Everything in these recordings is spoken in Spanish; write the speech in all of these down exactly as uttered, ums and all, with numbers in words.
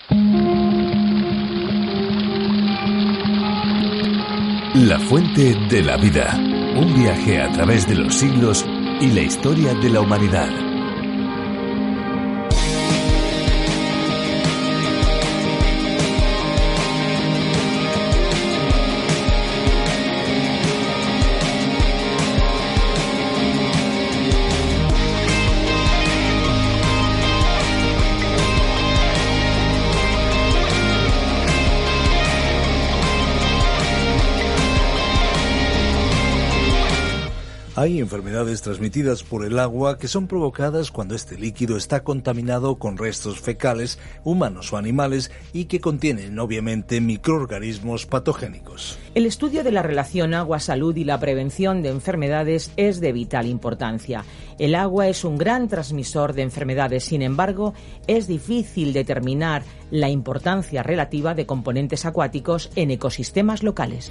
La fuente de la vida. Un viaje a través de los siglos y la historia de la humanidad. Hay enfermedades transmitidas por el agua que son provocadas cuando este líquido está contaminado con restos fecales, humanos o animales, y que contienen obviamente microorganismos patogénicos. El estudio de la relación agua-salud y la prevención de enfermedades es de vital importancia. El agua es un gran transmisor de enfermedades, sin embargo, es difícil determinar la importancia relativa de componentes acuáticos en ecosistemas locales.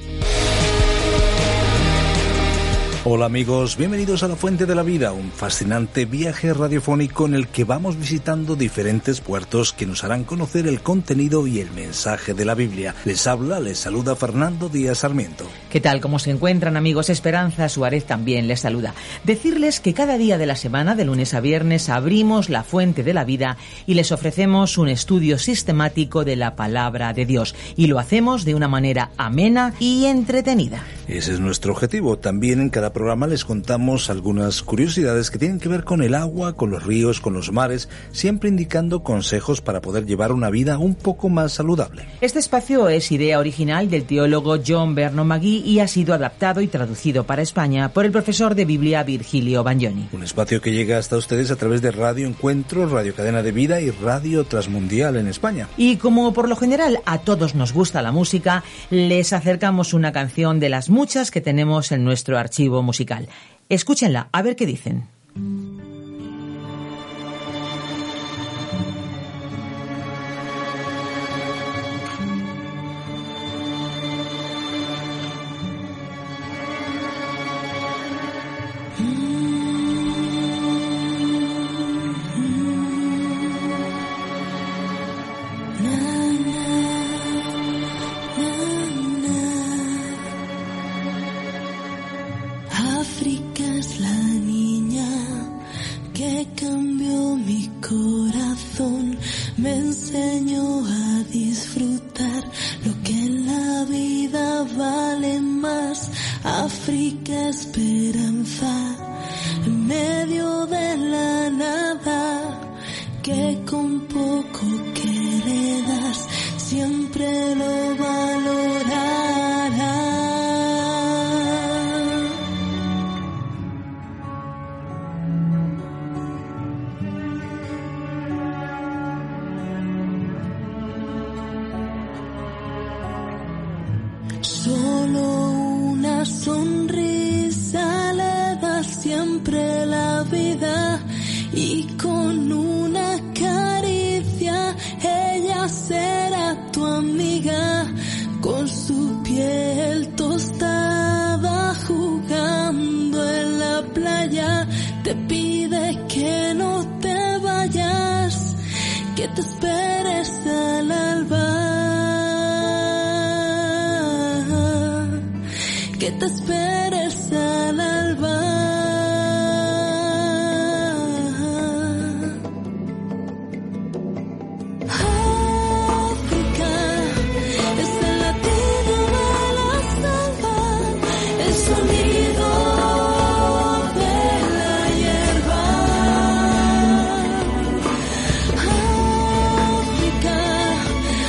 Hola amigos, bienvenidos a La Fuente de la Vida, un fascinante viaje radiofónico en el que vamos visitando diferentes puertos que nos harán conocer el contenido y el mensaje de la Biblia. Les habla, les saluda Fernando Díaz Sarmiento. ¿Qué tal? ¿Cómo se encuentran, amigos? Esperanza Suárez también les saluda. Decirles que cada día de la semana, de lunes a viernes, abrimos La Fuente de la Vida y les ofrecemos un estudio sistemático de la Palabra de Dios. Y lo hacemos de una manera amena y entretenida. Ese es nuestro objetivo. También en cada programa les contamos algunas curiosidades que tienen que ver con el agua, con los ríos, con los mares, siempre indicando consejos para poder llevar una vida un poco más saludable. Este espacio es idea original del teólogo John Vernon Magee y ha sido adaptado y traducido para España por el profesor de Biblia Virgilio Bagnoni. Un espacio que llega hasta ustedes a través de Radio Encuentro, Radio Cadena de Vida y Radio Transmundial en España. Y como por lo general a todos nos gusta la música, les acercamos una canción de las muchas que tenemos en nuestro archivo musical. Escúchenla, a ver qué dicen.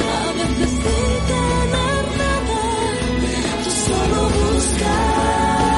Solo busca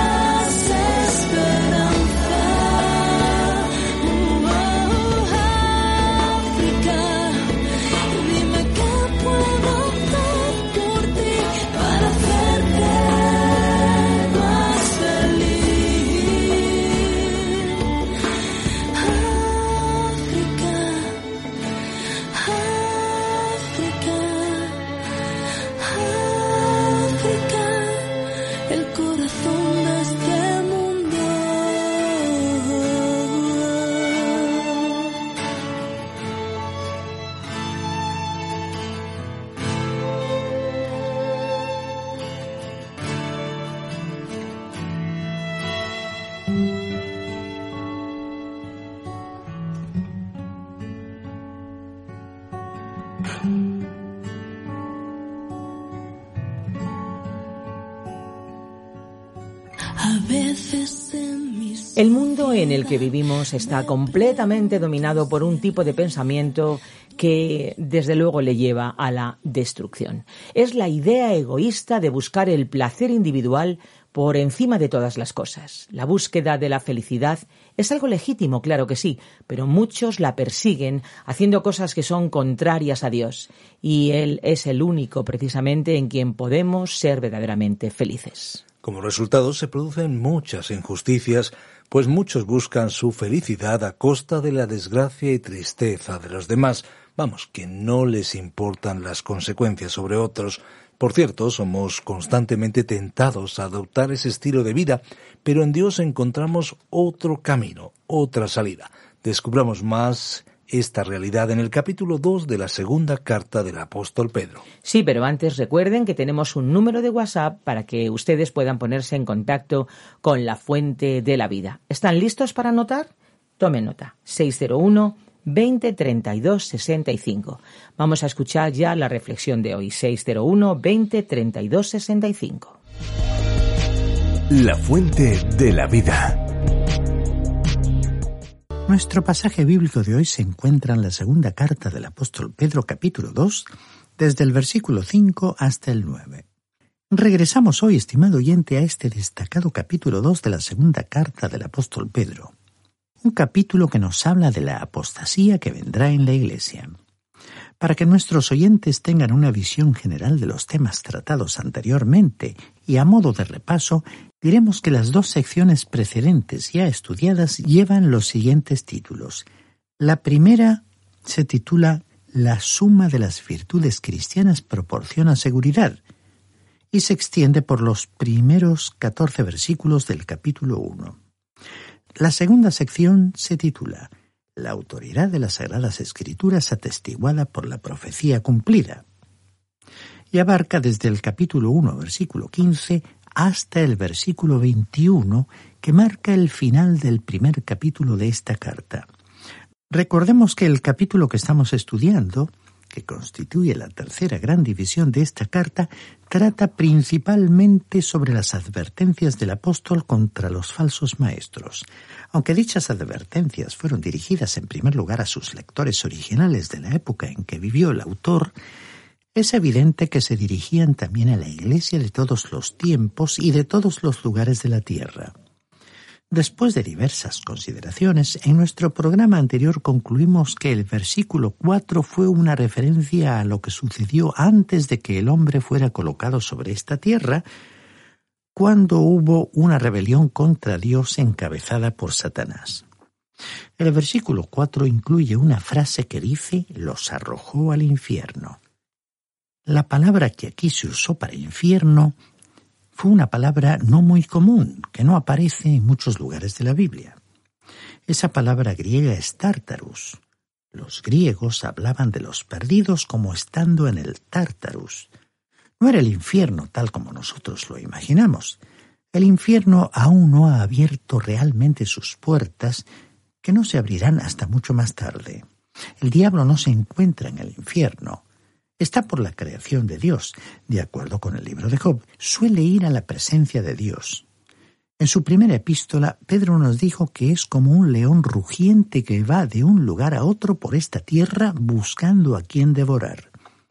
El mundo en el que vivimos está completamente dominado por un tipo de pensamiento que desde luego le lleva a la destrucción. Es la idea egoísta de buscar el placer individual por encima de todas las cosas. La búsqueda de la felicidad es algo legítimo, claro que sí, pero muchos la persiguen haciendo cosas que son contrarias a Dios, y Él es el único precisamente en quien podemos ser verdaderamente felices. Como resultado se producen muchas injusticias, pues muchos buscan su felicidad a costa de la desgracia y tristeza de los demás. Vamos, que no les importan las consecuencias sobre otros. Por cierto, somos constantemente tentados a adoptar ese estilo de vida, pero en Dios encontramos otro camino, otra salida. Descubramos más esta realidad en el capítulo dos de la segunda carta del apóstol Pedro. Sí, pero antes recuerden que tenemos un número de WhatsApp para que ustedes puedan ponerse en contacto con la Fuente de la Vida. ¿Están listos para anotar? Tomen nota. seis cero uno, veinte, treinta y dos, sesenta y cinco. Vamos a escuchar ya la reflexión de hoy. seis cero uno, veinte, treinta y dos, sesenta y cinco. La Fuente de la Vida. Nuestro pasaje bíblico de hoy se encuentra en la segunda carta del apóstol Pedro, capítulo dos, desde el versículo cinco hasta el nueve. Regresamos hoy, estimado oyente, a este destacado capítulo dos de la segunda carta del apóstol Pedro. Un capítulo que nos habla de la apostasía que vendrá en la Iglesia. Para que nuestros oyentes tengan una visión general de los temas tratados anteriormente y a modo de repaso, diremos que las dos secciones precedentes ya estudiadas llevan los siguientes títulos. La primera se titula La suma de las virtudes cristianas proporciona seguridad y se extiende por los primeros catorce versículos del capítulo uno. La segunda sección se titula La autoridad de las Sagradas Escrituras atestiguada por la profecía cumplida y abarca desde el capítulo uno, versículo quince, hasta el versículo veintiuno, que marca el final del primer capítulo de esta carta. Recordemos que el capítulo que estamos estudiando, que constituye la tercera gran división de esta carta, trata principalmente sobre las advertencias del apóstol contra los falsos maestros. Aunque dichas advertencias fueron dirigidas en primer lugar a sus lectores originales de la época en que vivió el autor, es evidente que se dirigían también a la Iglesia de todos los tiempos y de todos los lugares de la tierra. Después de diversas consideraciones, en nuestro programa anterior concluimos que el versículo cuatro fue una referencia a lo que sucedió antes de que el hombre fuera colocado sobre esta tierra, cuando hubo una rebelión contra Dios encabezada por Satanás. El versículo cuatro incluye una frase que dice, los arrojó al infierno. La palabra que aquí se usó para infierno fue una palabra no muy común, que no aparece en muchos lugares de la Biblia. Esa palabra griega es Tártarus. Los griegos hablaban de los perdidos como estando en el Tártarus. No era el infierno tal como nosotros lo imaginamos. El infierno aún no ha abierto realmente sus puertas, que no se abrirán hasta mucho más tarde. El diablo no se encuentra en el infierno. Está por la creación de Dios. De acuerdo con el libro de Job, suele ir a la presencia de Dios. En su primera epístola, Pedro nos dijo que es como un león rugiente que va de un lugar a otro por esta tierra buscando a quien devorar.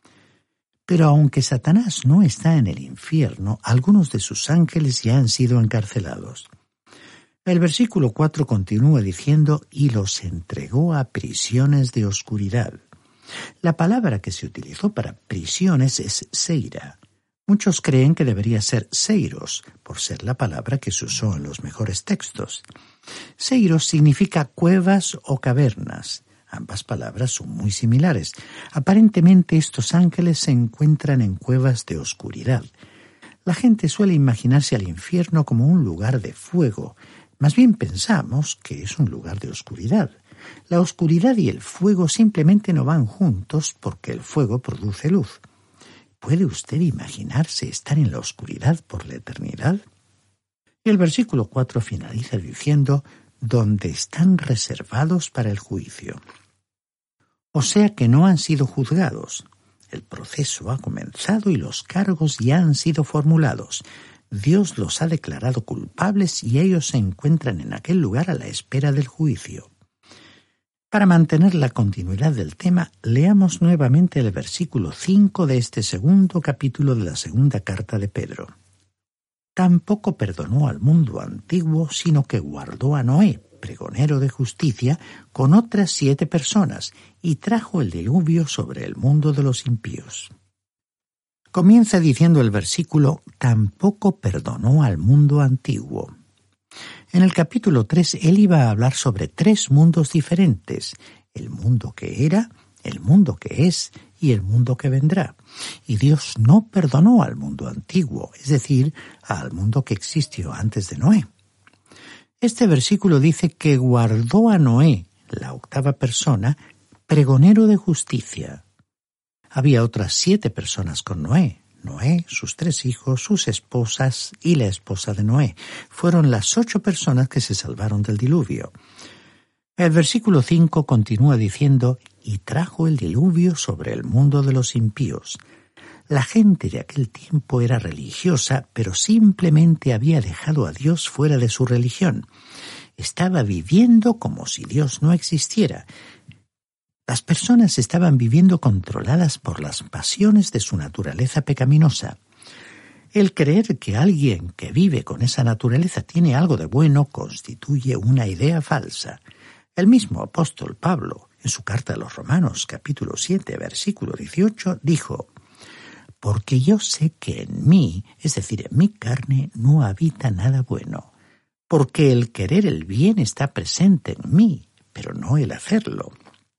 Pero aunque Satanás no está en el infierno, algunos de sus ángeles ya han sido encarcelados. El versículo cuatro continúa diciendo, y los entregó a prisiones de oscuridad. La palabra que se utilizó para prisiones es seira. Muchos creen que debería ser seiros, por ser la palabra que se usó en los mejores textos. Seiros significa cuevas o cavernas. Ambas palabras son muy similares. Aparentemente estos ángeles se encuentran en cuevas de oscuridad. La gente suele imaginarse al infierno como un lugar de fuego. Más bien pensamos que es un lugar de oscuridad. La oscuridad y el fuego simplemente no van juntos porque el fuego produce luz. ¿Puede usted imaginarse estar en la oscuridad por la eternidad? Y el versículo cuatro finaliza diciendo, donde están reservados para el juicio. O sea que no han sido juzgados. El proceso ha comenzado y los cargos ya han sido formulados. Dios los ha declarado culpables y ellos se encuentran en aquel lugar a la espera del juicio. Para mantener la continuidad del tema, leamos nuevamente el versículo cinco de este segundo capítulo de la segunda carta de Pedro. Tampoco perdonó al mundo antiguo, sino que guardó a Noé, pregonero de justicia, con otras siete personas, y trajo el diluvio sobre el mundo de los impíos. Comienza diciendo el versículo, tampoco perdonó al mundo antiguo. En el capítulo tres, él iba a hablar sobre tres mundos diferentes, el mundo que era, el mundo que es y el mundo que vendrá. Y Dios no perdonó al mundo antiguo, es decir, al mundo que existió antes de Noé. Este versículo dice que guardó a Noé, la octava persona, pregonero de justicia. Había otras siete personas con Noé. Noé, sus tres hijos, sus esposas y la esposa de Noé. Fueron las ocho personas que se salvaron del diluvio. El versículo cinco continúa diciendo, y trajo el diluvio sobre el mundo de los impíos. La gente de aquel tiempo era religiosa, pero simplemente había dejado a Dios fuera de su religión. Estaba viviendo como si Dios no existiera. Las personas estaban viviendo controladas por las pasiones de su naturaleza pecaminosa. El creer que alguien que vive con esa naturaleza tiene algo de bueno constituye una idea falsa. El mismo apóstol Pablo, en su carta a los Romanos, capítulo siete, versículo dieciocho, dijo, «Porque yo sé que en mí, es decir, en mi carne, no habita nada bueno, porque el querer el bien está presente en mí, pero no el hacerlo».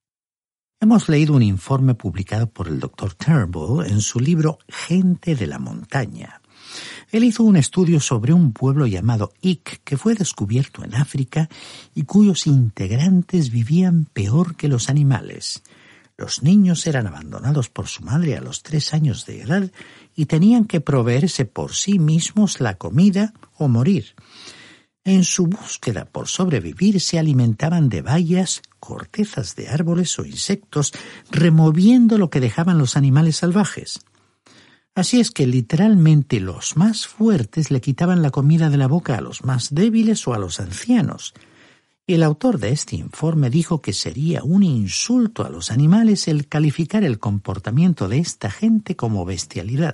Hemos leído un informe publicado por el doctor Turnbull en su libro Gente de la Montaña. Él hizo un estudio sobre un pueblo llamado Ik, que fue descubierto en África y cuyos integrantes vivían peor que los animales. Los niños eran abandonados por su madre a los tres años de edad y tenían que proveerse por sí mismos la comida o morir. En su búsqueda por sobrevivir se alimentaban de bayas, cortezas de árboles o insectos, removiendo lo que dejaban los animales salvajes. Así es que literalmente los más fuertes le quitaban la comida de la boca a los más débiles o a los ancianos. Y el autor de este informe dijo que sería un insulto a los animales el calificar el comportamiento de esta gente como bestialidad.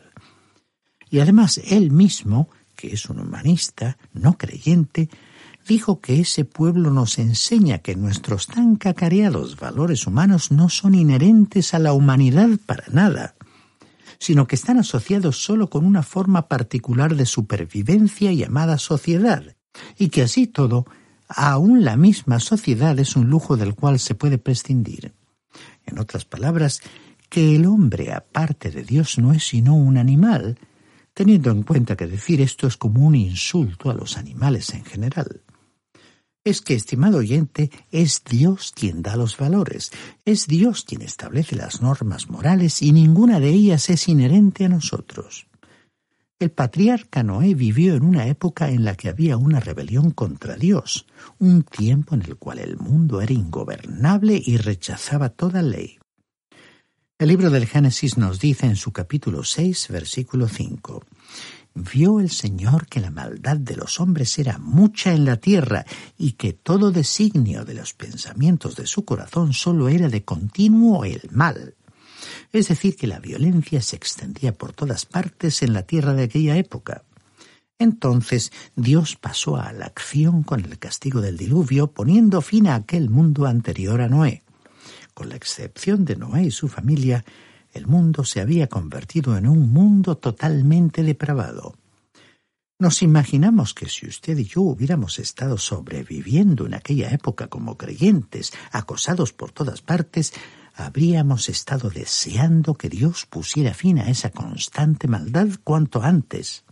Y además él mismo, que es un humanista no creyente, dijo que ese pueblo nos enseña que nuestros tan cacareados valores humanos no son inherentes a la humanidad para nada, sino que están asociados solo con una forma particular de supervivencia llamada sociedad, y que así todo, aún la misma sociedad es un lujo del cual se puede prescindir. En otras palabras, que el hombre aparte de Dios no es sino un animal, teniendo en cuenta que decir esto es como un insulto a los animales en general. Es que, estimado oyente, es Dios quien da los valores, es Dios quien establece las normas morales y ninguna de ellas es inherente a nosotros. El patriarca Noé vivió en una época en la que había una rebelión contra Dios, un tiempo en el cual el mundo era ingobernable y rechazaba toda ley. El libro del Génesis nos dice en su capítulo seis, versículo cinco, «Vio el Señor que la maldad de los hombres era mucha en la tierra y que todo designio de los pensamientos de su corazón solo era de continuo el mal». Es decir, que la violencia se extendía por todas partes en la tierra de aquella época. Entonces Dios pasó a la acción con el castigo del diluvio, poniendo fin a aquel mundo anterior a Noé. Con la excepción de Noé y su familia, el mundo se había convertido en un mundo totalmente depravado. Nos imaginamos que si usted y yo hubiéramos estado sobreviviendo en aquella época como creyentes, acosados por todas partes, habríamos estado deseando que Dios pusiera fin a esa constante maldad cuanto antes.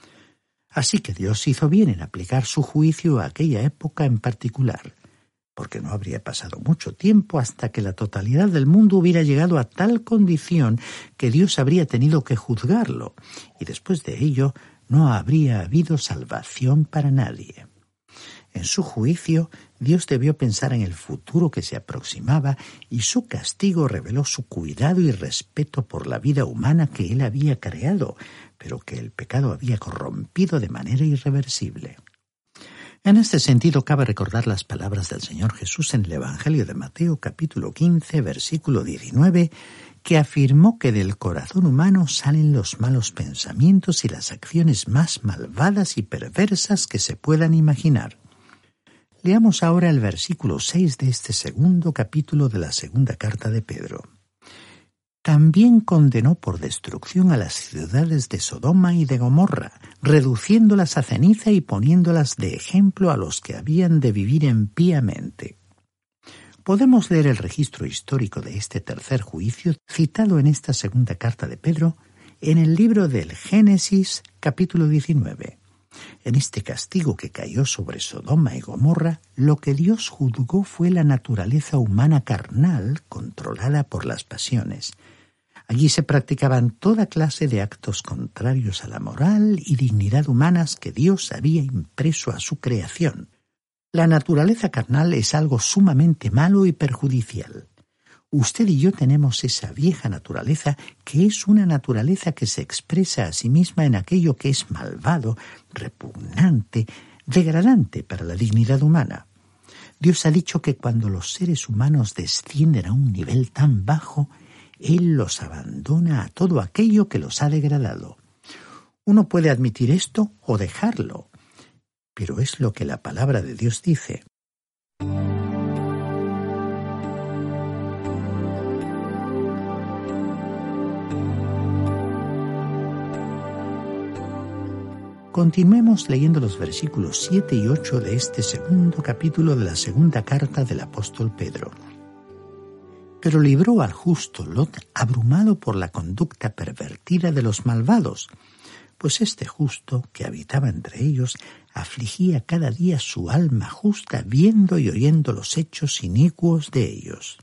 Así que Dios hizo bien en aplicar su juicio a aquella época en particular, porque no habría pasado mucho tiempo hasta que la totalidad del mundo hubiera llegado a tal condición que Dios habría tenido que juzgarlo, y después de ello no habría habido salvación para nadie. En su juicio, Dios debió pensar en el futuro que se aproximaba y su castigo reveló su cuidado y respeto por la vida humana que Él había creado, pero que el pecado había corrompido de manera irreversible. En este sentido, cabe recordar las palabras del Señor Jesús en el Evangelio de Mateo, capítulo quince, versículo diecinueve, que afirmó que del corazón humano salen los malos pensamientos y las acciones más malvadas y perversas que se puedan imaginar. Leamos ahora el versículo seis de este segundo capítulo de la segunda carta de Pedro. También condenó por destrucción a las ciudades de Sodoma y de Gomorra, reduciéndolas a ceniza y poniéndolas de ejemplo a los que habían de vivir impíamente. Podemos leer el registro histórico de este tercer juicio citado en esta segunda carta de Pedro en el libro del Génesis, capítulo diecinueve. En este castigo que cayó sobre Sodoma y Gomorra, lo que Dios juzgó fue la naturaleza humana carnal controlada por las pasiones. Allí se practicaban toda clase de actos contrarios a la moral y dignidad humanas que Dios había impreso a su creación. La naturaleza carnal es algo sumamente malo y perjudicial. Usted y yo tenemos esa vieja naturaleza que es una naturaleza que se expresa a sí misma en aquello que es malvado, repugnante, degradante para la dignidad humana. Dios ha dicho que cuando los seres humanos descienden a un nivel tan bajo, Él los abandona a todo aquello que los ha degradado. Uno puede admitir esto o dejarlo, pero es lo que la palabra de Dios dice. Continuemos leyendo los versículos siete y ocho de este segundo capítulo de la segunda carta del apóstol Pedro. Pero libró al justo Lot abrumado por la conducta pervertida de los malvados, pues este justo que habitaba entre ellos afligía cada día su alma justa viendo y oyendo los hechos inicuos de ellos.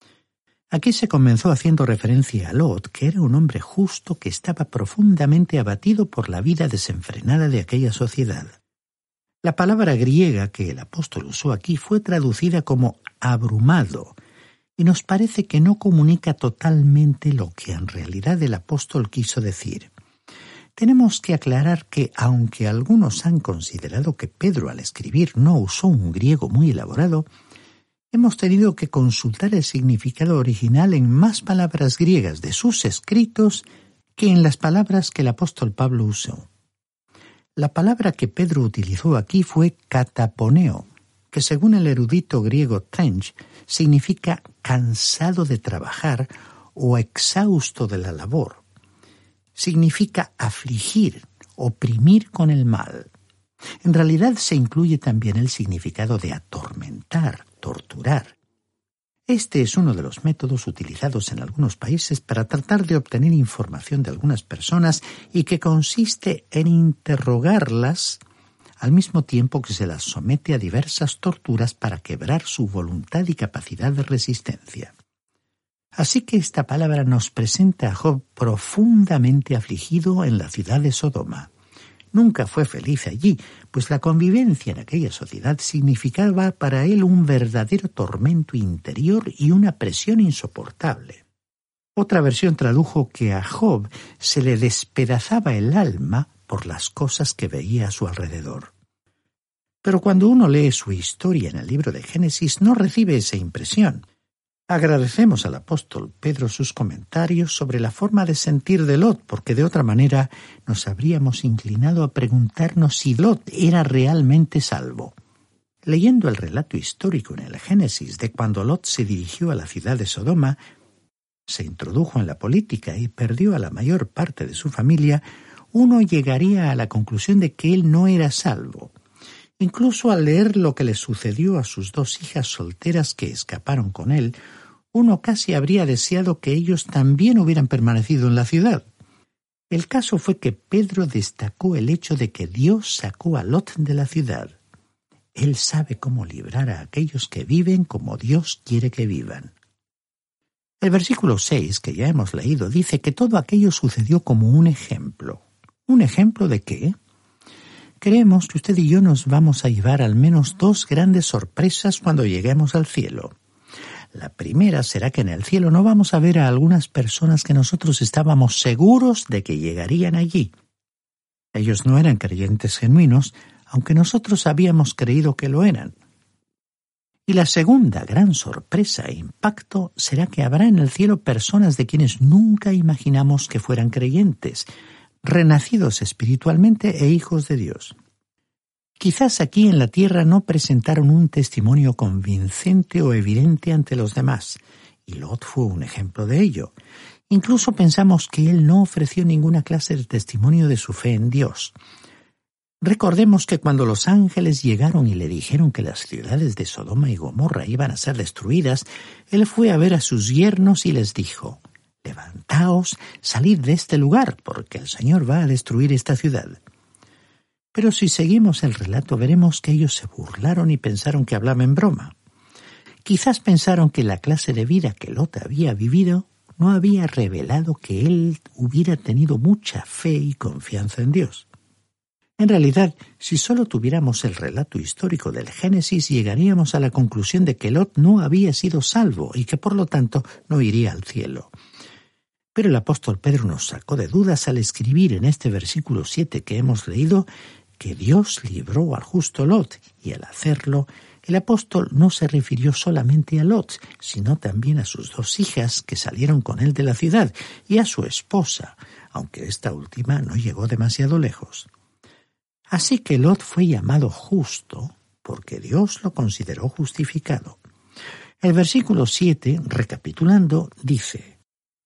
Aquí se comenzó haciendo referencia a Lot, que era un hombre justo que estaba profundamente abatido por la vida desenfrenada de aquella sociedad. La palabra griega que el apóstol usó aquí fue traducida como abrumado, y nos parece que no comunica totalmente lo que en realidad el apóstol quiso decir. Tenemos que aclarar que, aunque algunos han considerado que Pedro al escribir no usó un griego muy elaborado, hemos tenido que consultar el significado original en más palabras griegas de sus escritos que en las palabras que el apóstol Pablo usó. La palabra que Pedro utilizó aquí fue kataponeo, que según el erudito griego Trench significa cansado de trabajar o exhausto de la labor. Significa afligir, oprimir con el mal. En realidad se incluye también el significado de atormentar, torturar. Este es uno de los métodos utilizados en algunos países para tratar de obtener información de algunas personas y que consiste en interrogarlas al mismo tiempo que se las somete a diversas torturas para quebrar su voluntad y capacidad de resistencia. Así que esta palabra nos presenta a Job profundamente afligido en la ciudad de Sodoma. Nunca fue feliz allí, pues la convivencia en aquella sociedad significaba para él un verdadero tormento interior y una presión insoportable. Otra versión tradujo que a Job se le despedazaba el alma por las cosas que veía a su alrededor. Pero cuando uno lee su historia en el libro de Génesis no recibe esa impresión. Agradecemos al apóstol Pedro sus comentarios sobre la forma de sentir de Lot, porque de otra manera nos habríamos inclinado a preguntarnos si Lot era realmente salvo. Leyendo el relato histórico en el Génesis de cuando Lot se dirigió a la ciudad de Sodoma, se introdujo en la política y perdió a la mayor parte de su familia, uno llegaría a la conclusión de que él no era salvo. Incluso al leer lo que le sucedió a sus dos hijas solteras que escaparon con él, uno casi habría deseado que ellos también hubieran permanecido en la ciudad. El caso fue que Pedro destacó el hecho de que Dios sacó a Lot de la ciudad. Él sabe cómo librar a aquellos que viven como Dios quiere que vivan. El versículo seis, que ya hemos leído, dice que todo aquello sucedió como un ejemplo. ¿Un ejemplo de qué? creemos que usted y yo nos vamos a llevar al menos dos grandes sorpresas cuando lleguemos al cielo. La primera será que en el cielo no vamos a ver a algunas personas que nosotros estábamos seguros de que llegarían allí. Ellos no eran creyentes genuinos, aunque nosotros habíamos creído que lo eran. Y la segunda gran sorpresa e impacto será que habrá en el cielo personas de quienes nunca imaginamos que fueran creyentes, renacidos espiritualmente e hijos de Dios. Quizás aquí en la tierra no presentaron un testimonio convincente o evidente ante los demás, y Lot fue un ejemplo de ello. Incluso pensamos que él no ofreció ninguna clase de testimonio de su fe en Dios. Recordemos que cuando los ángeles llegaron y le dijeron que las ciudades de Sodoma y Gomorra iban a ser destruidas, él fue a ver a sus yernos y les dijo: «Levantaos, salid de este lugar, porque el Señor va a destruir esta ciudad». Pero si seguimos el relato veremos que ellos se burlaron y pensaron que hablaba en broma. Quizás pensaron que la clase de vida que Lot había vivido no había revelado que él hubiera tenido mucha fe y confianza en Dios. En realidad, si solo tuviéramos el relato histórico del Génesis, llegaríamos a la conclusión de que Lot no había sido salvo y que por lo tanto no iría al cielo. Pero el apóstol Pedro nos sacó de dudas al escribir en este versículo siete que hemos leído que Dios libró al justo Lot, y al hacerlo, el apóstol no se refirió solamente a Lot, sino también a sus dos hijas que salieron con él de la ciudad, y a su esposa, aunque esta última no llegó demasiado lejos. Así que Lot fue llamado justo porque Dios lo consideró justificado. El versículo siete, recapitulando, dice: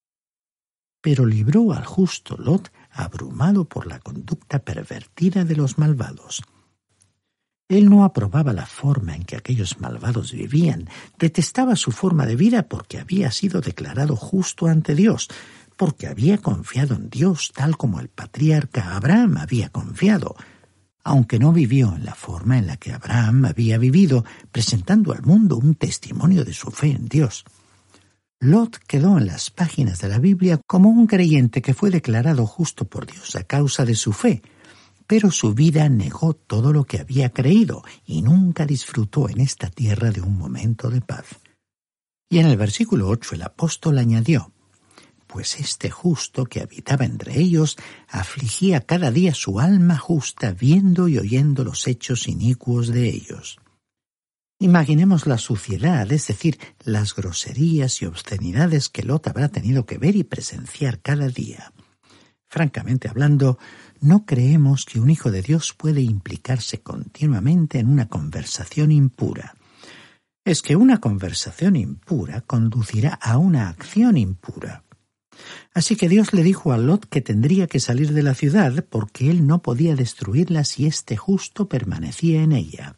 «Pero libró al justo Lot abrumado por la conducta pervertida de los malvados». Él no aprobaba la forma en que aquellos malvados vivían, detestaba su forma de vida porque había sido declarado justo ante Dios, porque había confiado en Dios tal como el patriarca Abraham había confiado, aunque no vivió en la forma en la que Abraham había vivido, presentando al mundo un testimonio de su fe en Dios. Lot quedó en las páginas de la Biblia como un creyente que fue declarado justo por Dios a causa de su fe, pero su vida negó todo lo que había creído y nunca disfrutó en esta tierra de un momento de paz. Y en el versículo ocho el apóstol añadió: «Pues este justo que habitaba entre ellos afligía cada día su alma justa viendo y oyendo los hechos inicuos de ellos». Imaginemos la suciedad, es decir, las groserías y obscenidades que Lot habrá tenido que ver y presenciar cada día. Francamente hablando, no creemos que un hijo de Dios puede implicarse continuamente en una conversación impura. Es que una conversación impura conducirá a una acción impura. Así que Dios le dijo a Lot que tendría que salir de la ciudad porque él no podía destruirla si este justo permanecía en ella.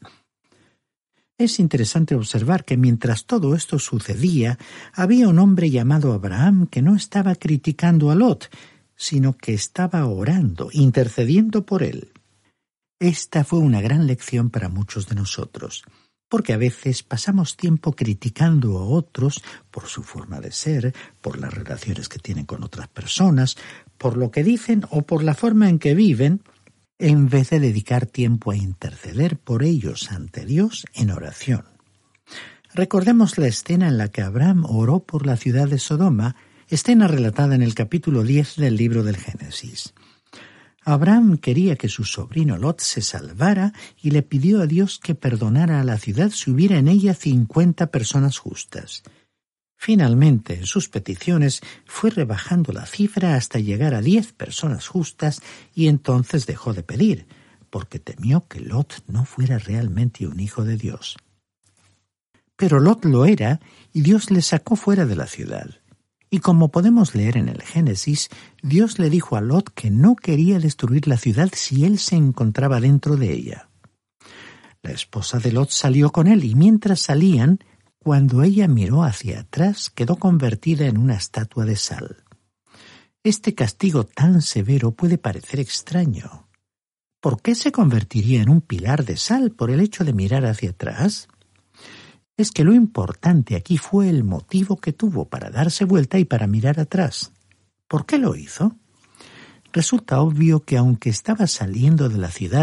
Es interesante observar que mientras todo esto sucedía, había un hombre llamado Abraham que no estaba criticando a Lot, sino que estaba orando, intercediendo por él. Esta fue una gran lección para muchos de nosotros, porque a veces pasamos tiempo criticando a otros por su forma de ser, por las relaciones que tienen con otras personas, por lo que dicen o por la forma en que viven, en vez de dedicar tiempo a interceder por ellos ante Dios en oración. Recordemos la escena en la que Abraham oró por la ciudad de Sodoma, escena relatada en el capítulo diez del libro del Génesis. Abraham quería que su sobrino Lot se salvara y le pidió a Dios que perdonara a la ciudad si hubiera en ella cincuenta personas justas. Finalmente, en sus peticiones, fue rebajando la cifra hasta llegar a diez personas justas y entonces dejó de pedir, porque temió que Lot no fuera realmente un hijo de Dios. Pero Lot lo era y Dios le sacó fuera de la ciudad. Y como podemos leer en el Génesis, Dios le dijo a Lot que no quería destruir la ciudad si él se encontraba dentro de ella. La esposa de Lot salió con él y mientras salían, cuando ella miró hacia atrás, quedó convertida en una estatua de sal. Este castigo tan severo puede parecer extraño. ¿Por qué se convertiría en un pilar de sal por el hecho de mirar hacia atrás? Es que lo importante aquí fue el motivo que tuvo para darse vuelta y para mirar atrás. ¿Por qué lo hizo? Resulta obvio que aunque estaba saliendo de la ciudad,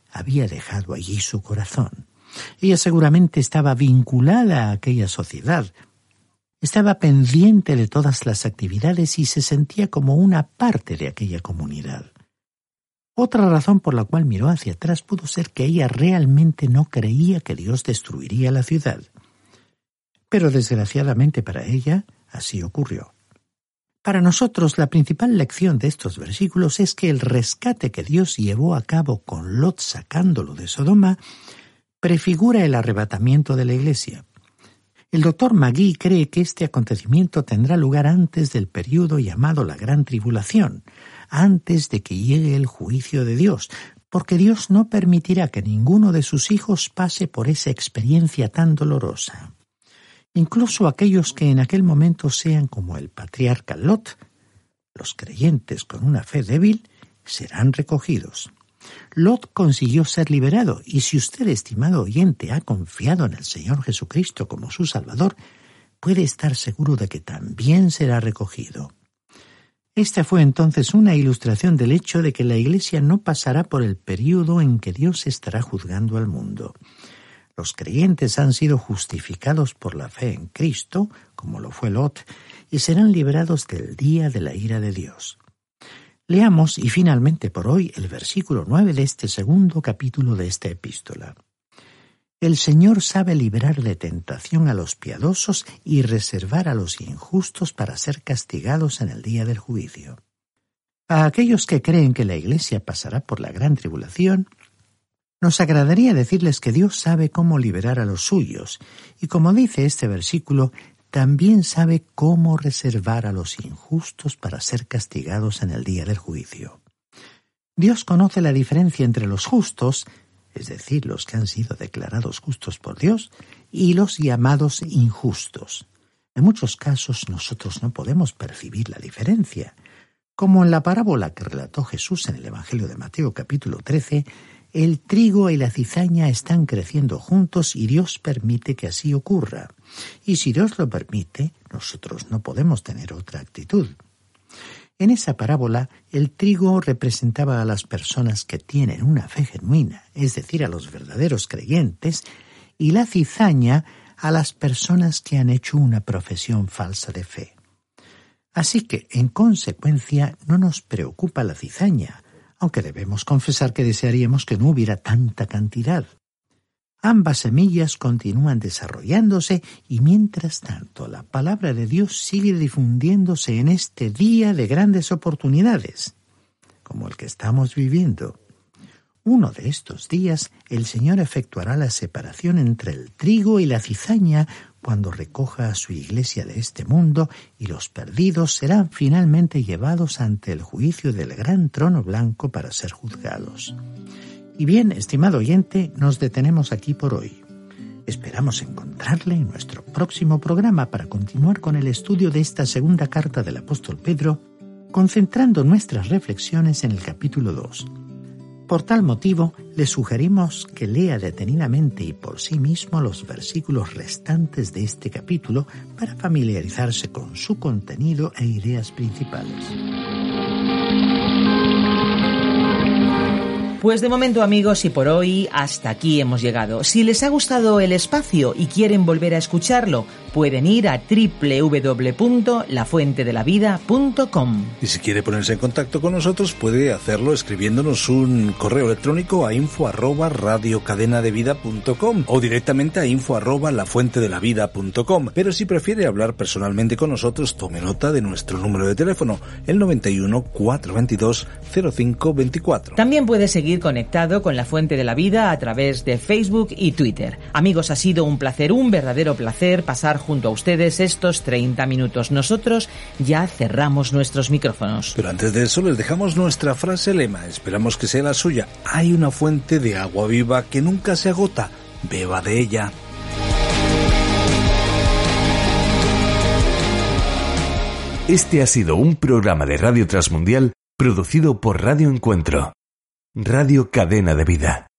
había dejado allí su corazón. Ella seguramente estaba vinculada a aquella sociedad. Estaba pendiente de todas las actividades y se sentía como una parte de aquella comunidad. Otra razón por la cual miró hacia atrás pudo ser que ella realmente no creía que Dios destruiría la ciudad. Pero desgraciadamente para ella, así ocurrió. Para nosotros, la principal lección de estos versículos es que el rescate que Dios llevó a cabo con Lot sacándolo de Sodoma prefigura el arrebatamiento de la Iglesia. El doctor Magee cree que este acontecimiento tendrá lugar antes del período llamado la Gran Tribulación, antes de que llegue el juicio de Dios, porque Dios no permitirá que ninguno de sus hijos pase por esa experiencia tan dolorosa. Incluso aquellos que en aquel momento sean como el patriarca Lot, los creyentes con una fe débil, serán recogidos. Lot consiguió ser liberado, y si usted, estimado oyente, ha confiado en el Señor Jesucristo como su Salvador, puede estar seguro de que también será recogido. Esta fue entonces una ilustración del hecho de que la Iglesia no pasará por el período en que Dios estará juzgando al mundo. Los creyentes han sido justificados por la fe en Cristo, como lo fue Lot, y serán liberados del día de la ira de Dios. Leamos, y finalmente por hoy, el versículo nueve de este segundo capítulo de esta epístola. El Señor sabe librar de tentación a los piadosos y reservar a los injustos para ser castigados en el día del juicio. A aquellos que creen que la Iglesia pasará por la gran tribulación, nos agradaría decirles que Dios sabe cómo liberar a los suyos, y como dice este versículo, también sabe cómo reservar a los injustos para ser castigados en el día del juicio. Dios conoce la diferencia entre los justos, es decir, los que han sido declarados justos por Dios, y los llamados injustos. En muchos casos nosotros no podemos percibir la diferencia. Como en la parábola que relató Jesús en el Evangelio de Mateo capítulo trece, el trigo y la cizaña están creciendo juntos y Dios permite que así ocurra. Y si Dios lo permite, nosotros no podemos tener otra actitud. En esa parábola, el trigo representaba a las personas que tienen una fe genuina, es decir, a los verdaderos creyentes, y la cizaña a las personas que han hecho una profesión falsa de fe. Así que, en consecuencia, no nos preocupa la cizaña, aunque debemos confesar que desearíamos que no hubiera tanta cantidad. Ambas semillas continúan desarrollándose y mientras tanto la palabra de Dios sigue difundiéndose en este día de grandes oportunidades, como el que estamos viviendo. Uno de estos días el Señor efectuará la separación entre el trigo y la cizaña cuando recoja a su iglesia de este mundo y los perdidos serán finalmente llevados ante el juicio del gran trono blanco para ser juzgados. Y bien, estimado oyente, nos detenemos aquí por hoy. Esperamos encontrarle en nuestro próximo programa para continuar con el estudio de esta segunda carta del apóstol Pedro, concentrando nuestras reflexiones en el capítulo dos. Por tal motivo, le sugerimos que lea detenidamente y por sí mismo los versículos restantes de este capítulo para familiarizarse con su contenido e ideas principales. Pues de momento, amigos, y por hoy hasta aquí hemos llegado. Si les ha gustado el espacio y quieren volver a escucharlo, pueden ir a doble u doble u doble u punto la fuente de la vida punto com. Y si quiere ponerse en contacto con nosotros, puede hacerlo escribiéndonos un correo electrónico a info arroba radiocadenadevida punto com o directamente a info arroba lafuentedelavida punto com. Pero si prefiere hablar personalmente con nosotros, tome nota de nuestro número de teléfono, el noventa y uno, cuatrocientos veintidós, cero cinco veinticuatro. También puede seguir conectado con La Fuente de la Vida a través de Facebook y Twitter. Amigos, ha sido un placer, un verdadero placer pasar junto a ustedes estos treinta minutos. Nosotros ya cerramos nuestros micrófonos. Pero antes de eso les dejamos nuestra frase lema. Esperamos que sea la suya. Hay una fuente de agua viva que nunca se agota. Beba de ella. Este ha sido un programa de Radio Transmundial producido por Radio Encuentro, Radio Cadena de Vida.